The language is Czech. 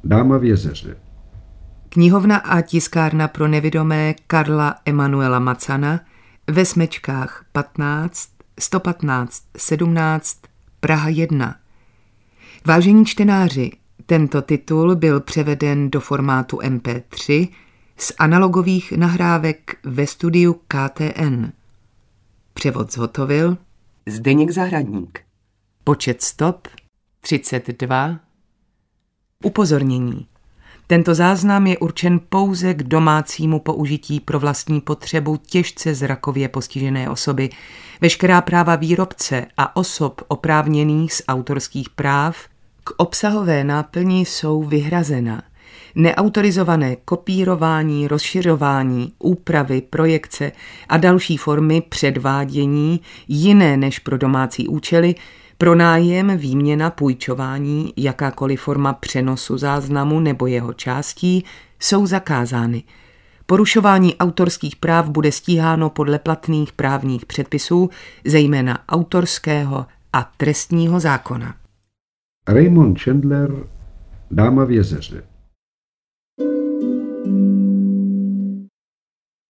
Dáma v jezeře. Knihovna a tiskárna pro nevidomé Karla Emanuela Macana ve Smečkách 15 115 17 Praha 1. Vážení čtenáři, tento titul byl převeden do formátu MP3 z analogových nahrávek ve studiu KTN. Převod zhotovil Zdeněk Zahradník. Počet stop 32. Upozornění. Tento záznam je určen pouze k domácímu použití pro vlastní potřebu těžce zrakově postižené osoby. Veškerá práva výrobce a osob oprávněných z autorských práv k obsahové náplni jsou vyhrazena. Neautorizované kopírování, rozšiřování, úpravy, projekce a další formy předvádění jiné než pro domácí účely, pronájem, výměna, půjčování, jakákoliv forma přenosu záznamu nebo jeho částí jsou zakázány. Porušování autorských práv bude stíháno podle platných právních předpisů, zejména autorského a trestního zákona. Raymond Chandler, Dáma v jezeře.